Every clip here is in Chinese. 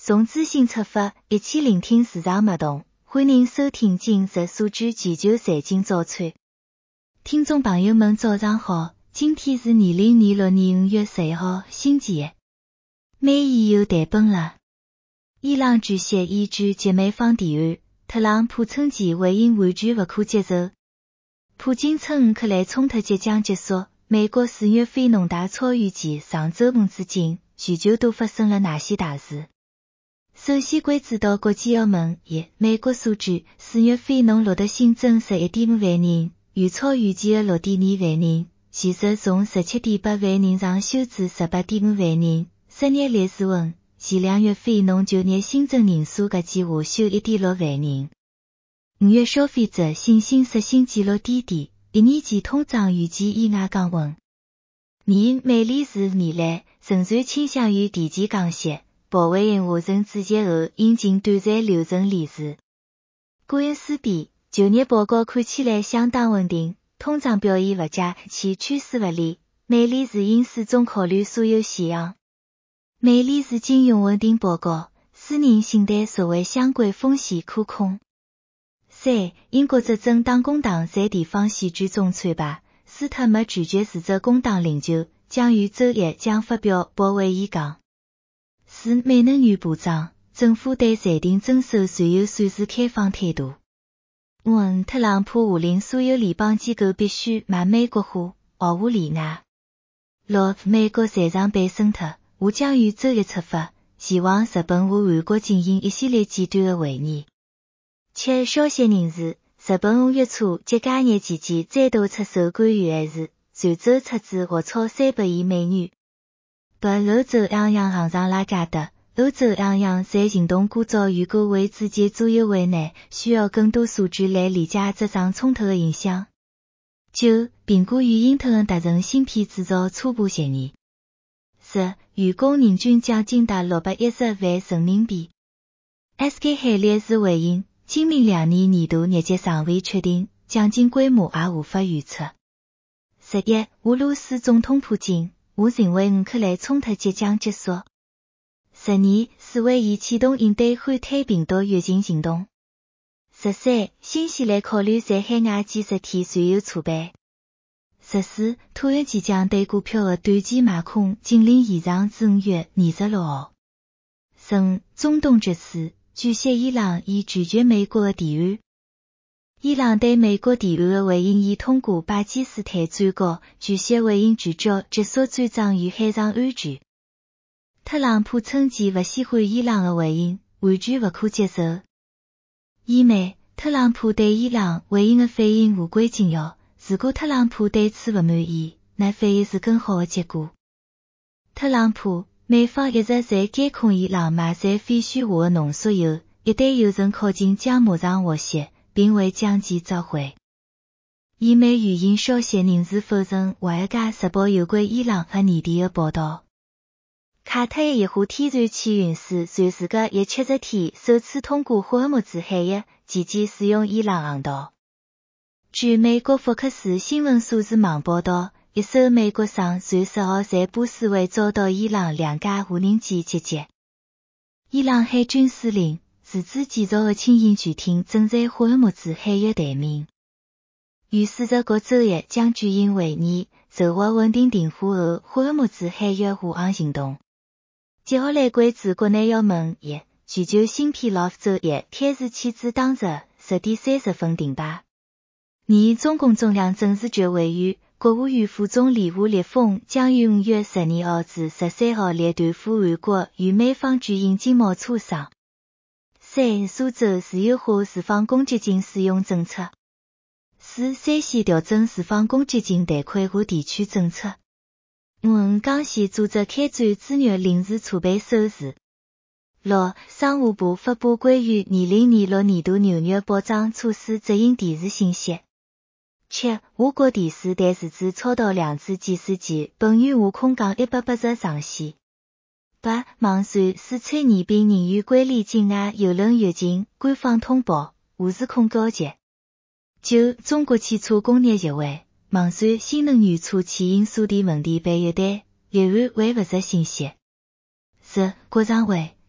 从资讯出发，一起聆听市场脉动。欢迎收听今日数据全球财经早餐。听众朋友们早上好，今天是2026年5月11号，星期一。美伊又谈崩了。伊朗主席依据及美方提案，特朗普称其回应完全不可接受。普京称乌克兰冲突即将结束。美国4月非农大超预期，上周五至今，全球都发生了哪些大事？首先关注到国际澳门美国数据，4月非农录得新增11.5万人，远超预期的6.2万人，其实从17.8万人上修至18.5万人，失业率是稳，前2月非农就业新增人数合计下修 1.6 万人。5月消费者信心刷新纪录低点，一年期通胀预计意外降温。美联储未来仍然倾向于提前降息，鲍威尔下旬主席后引进短暂流程理事。顾恩斯比就业报告看起来相当稳定，通胀表现不佳，其趋势不利，美联储应始终考虑所有现象。美联储金融稳定报告，私人信贷属为相关风险可控。3. 英国执政党工党在地方选举中惨败，斯特默拒绝辞职工党领袖，将于周一将发表保卫演讲。4. 美能源部长，政府对暂停征收石油算是开放态度。5. 特朗普下令所有联邦机构必须买美国货，保护例外。6. 美国财长被升特，我将于周一出发，前往日本和韩国进行一系列简短的会议。7. 消息人士，日本5月初节假日期间再度出售官员暗示，全州出资或超300亿美元。8. 欧洲央行行长拉加德，欧洲央行在行动过早预估为自己左右为难，需要更多数据来理解这场冲突的影响。9. 苹果与英特尔达成芯片制造初步协议。10. 员工人均奖金达610万人民币。SK 海力士回应，今明2年年度业绩尚未确定，奖金规模也无法预测。11. 俄罗斯总统普京，我认为乌克兰冲突即将结束。12. 世卫已启动应对汉坦病毒疫情行动。13. 新西兰考虑在海外建10天全油储备。14. 土耳其将对股票的短期卖空禁令延长至5月26号。15. 中东局势，据悉伊朗已拒绝美国的提案。伊朗对美国提案的回应已通过巴基斯坦转告，据悉回应拒绝结束战争与海上安全。特朗普称其不喜欢伊朗的回应，完全不可接受。伊美，特朗普对伊朗回应的反应无关紧要，如果特朗普对此不满意，那反而是更好的结果。特朗普，美方一直在监控伊朗卖产非虚化的浓缩铀，一旦有人靠近将马上获悉，并会将其召回。伊美语音消息人士否认华尔街日报有关伊朗和缅甸的报道。卡特的液化天然气运输算是个170天首次通过霍尔木兹海峡，期间使用伊朗航道。据美国福克斯新闻数字网报道，一艘美国商船10号在波斯湾遭到伊朗2架无人机击击。伊朗海军司令自主建造的轻型潜艇正在霍尔木兹海峡待命。与世界各周一将举行会议，筹划稳定停火后霍尔木兹海峡护航行动。接下来关注国内要闻全球芯片老周一开市签字当日10点30分停摆。中共中央政治局委员、国务院副总理吴立峰将于5月12号至13号连团赴韩国与美方举行经贸磋商。3. 苏州自由化释放公积金使用政策。4. 山西调整释放公积金贷款和地区政策。5. 江西组织开展资源临时储备收视。6. 商务部发布关于2026年度牛肉保障措施执行提示信息。7. 华国电视台自主超导量子计算机本月下空降180上线。8. 网传四川宜宾人员关联境外邮轮越境，官方通报，无时控告急。9. 中国汽车工业协会网传新能源车牵引锁电问题被约谈，立案还不实信息。10. 国常会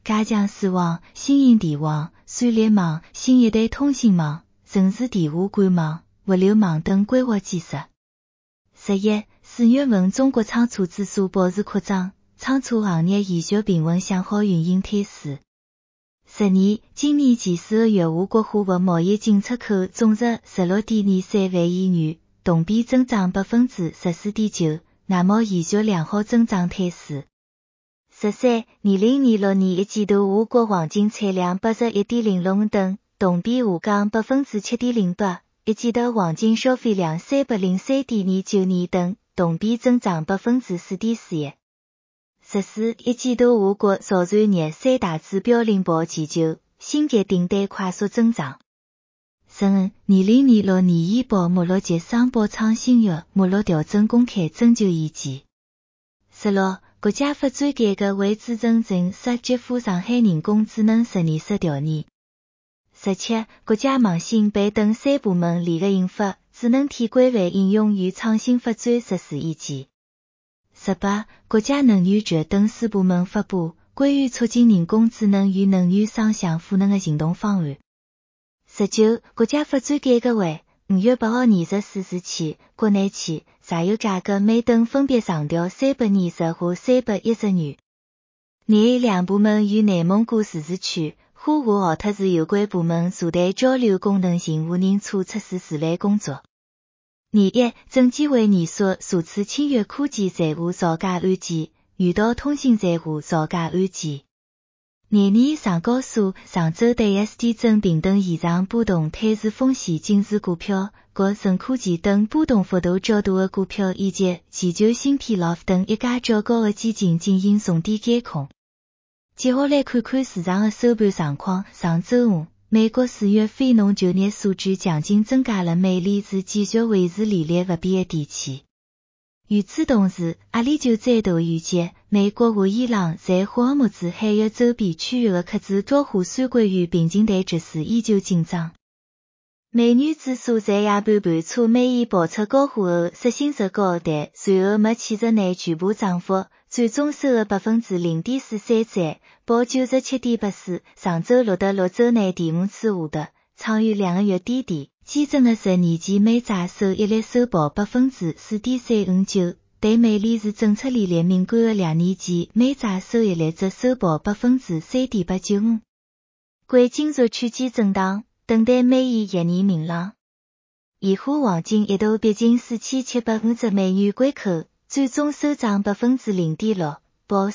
加强视网、新型电网、闪联网、新一代通信网、城市电话管网、物流网等规划建设。11、4月份中国仓储指数保持扩张，仓储行业延续平稳向好运营态势。12、今年前4个月华国货物贸易进出口总值 16.23 万亿元，同比增长 14.9%， 外贸延续良好增长态势。13、2026年一季度华国黄金产量 81.06 吨，同比下降 7.08%， 一季度黄金消费量 303.29 吨，同比增长 4.41%。14、一季度华国造船业三大指标领跑全球，新机订单快速增长。15、2026年医保目录及商保创新药目录调整公开征求意见。16、国家发展改革委主任陈述接赴上海人工智能实验室调研。17、国家网信办等3部门联合印发智能体规范应用与创新发展实施意见。18、国家能源局等4部门发布关于促进人工智能与能源双向赋能的行动方案。19、国家发展改革委5月8号24时起，国内企柴油价格每吨分别上调320和310元。内两部门与内蒙古自治区、呼和浩特市有关部门坐台交流功能性无人车测试示范工作。21、证监会研述数次侵越科技财务造假案件，遇到通信财务造假案件。22、上交所上周对 SD 真平等异常波动退市风险警示股票、国盛科技等波动幅度较大的股票以及全球芯片 LOF 等一家较高的基金进行重点监控。接下来看看市场的收盘状况。上周五，美国4月非农就业数据强劲增加了美联储继续维持利率不变的底气。与此同时，阿联酋再度预计美国和伊朗在霍尔木兹海峡周边区域的克制导火线关于边境带局势依旧紧张。美元指数在夜盘盘出美元爆出高呼后率先收高，但随后没企日内全部涨幅，最终收了 0.43%， 报 97.84， 上周录得6周内第5次下跌，创逾2个月低点。基准的10年期美债收益率收报 4.359%， 对美联储政策利率敏感的2年期美债收益率则收报 3.895%。贵金属区间震荡，等待美元1年明朗。现货黄金一度逼近4750美元关口，最终收涨 0.6%， 报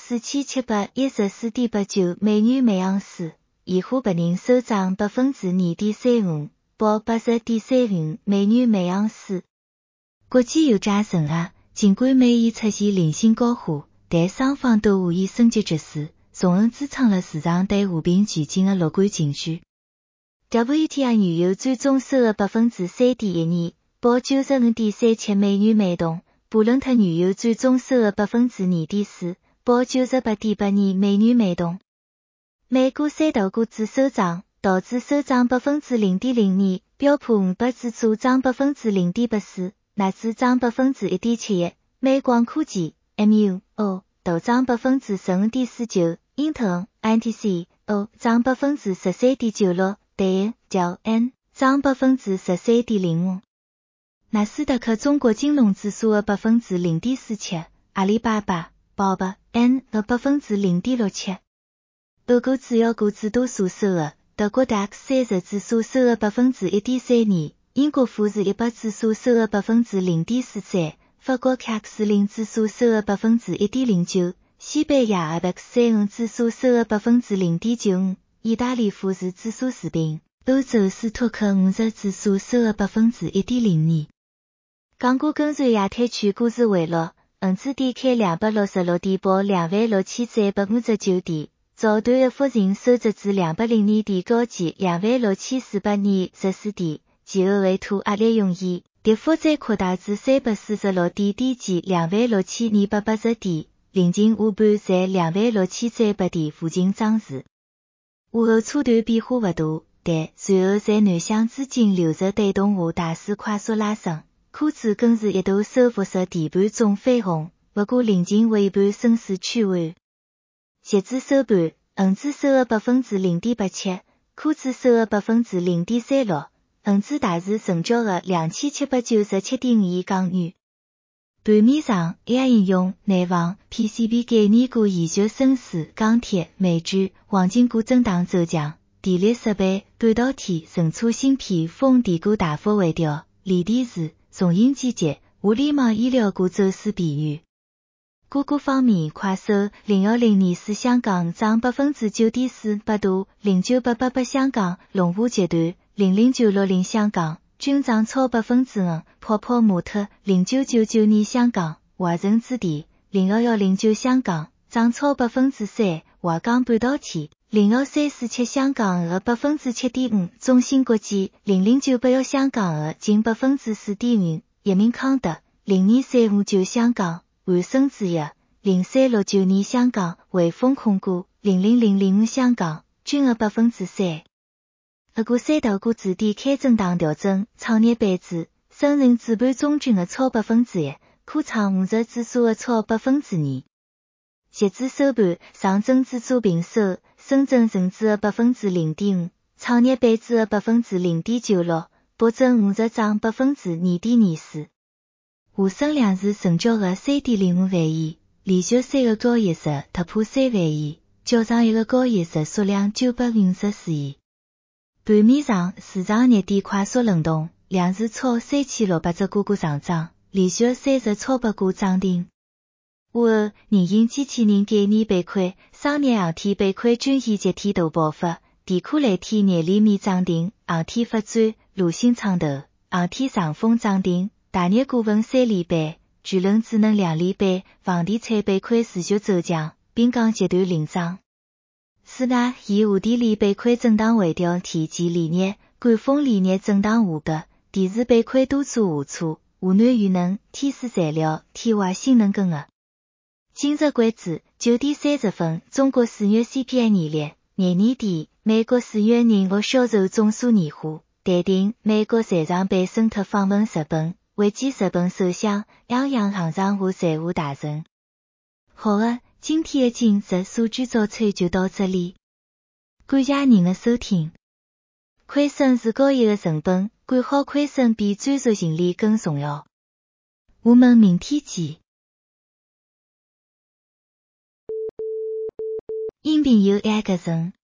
4714.89 美元每盎司。现货白银收涨 2.35%， 报 80.35 美元每盎司。国际油价承压，尽管美元出现零星高化，但双方都无意升级局势，从而支撑了市场对和平前进的乐观情绪。WTI 原油最终收了 3.12%， 报 95.37 美元每桶。布伦特原油最终收了 2.4%， 报 98.82 美元每桶。美股三大股指收涨，道指收涨 0.02%， 标普500指数涨 0.84%， 纳指涨 1.71%， 美光科技 MUO 大涨 15.49%， 英特尔 INTC 涨 13.96%， 戴尔 N 涨 13.05%。纳斯达克中国金融指数的 0.47%， 阿里巴巴、宝宝 N 的 0.67%。欧股主要股指多数收的，德国 DAX 30指数收了 1.32%， 英国富时100指数收了 0.43%， 法国 CAC 40指数收了 1.09%， 西班牙 IBEX 35指数收了 0.95%， 意大利富时指数持平，欧洲斯托克50指数收了 1.02%。港股跟随亚太区股市回落，恒指低开266点，报26359点。早段的复形收窄至202点高见26414点，其后为突压力涌现，跌幅再扩大至346点，低见26280点，临近下盘在26300点附近涨势。下后初段变化不大，但随后在南向资金流入带动下大势快速拉升，科指更是一度收复式地盘中飞红，不过临近尾盘升势趋缓。截至收盘， 恒指收入 0.87%， 科指收入 0.36%， 恒指大市成交额 2797.5 亿港元。盘面上 ，AI 应用、内房、PCB 概念股依旧升势，钢铁、煤炭、黄金股震荡走强，电力设备、半导体、存储芯片、风电股大幅回调，锂电池、重型机械、物联网医疗股走势疲软。股价方面，快手010年4香港涨 9.4%， 百度0988香港、龙湖集团00960香港均涨超 5%， 泡泡玛特0999年香港、华晨置地01109香港涨超 3%， 华港半导体02347香港额 7.5%， 中芯国际00981香港额近 4.5%， 益明康德02359香港、汉森制药0369年香港、汇丰控股00005香港均额 3%。不过三大股指点开震荡调整，创业板指、深圳主板中均额超 1%， 科创50指数额超 2%。截至收盘，上证指数平收，深圳成指额 0.5%， 创业板指额 0.96%， 沪深50涨 2.24%。沪深两市成交额 3.05 万亿，连续3个交易日突破3万亿，较上一个交易日数量954亿。盘面上，市场热点快速轮动，两市超3600只个股上涨，连续30超百股涨停。午后，人形机器人概念板块、商业航天板块均现集体大爆发，电科蓝天廿连面涨停，航天发展、陆星创投、航天长风涨停，大热股份3连板，巨轮智能2连板，房地产板块持续走强，滨江集团领涨。此外，以华电力板块震荡回调，天基连热，赣锋连热震荡下跌，电池板块多处下挫，华南宇能、天丝材料、天华新能跟额。今日关注9点30分，中国4月 CPI 年率，廿年底美国4月人物销售总数年化，淡定美国财长贝森特访问日本，会见日本首相，两洋行长和财务大臣。好的，今天的今日数据早餐就到这里，感谢您的收听。亏损是交易的成本，管好亏损比专注盈利更重要。我们明天见。音频由 AI 合成。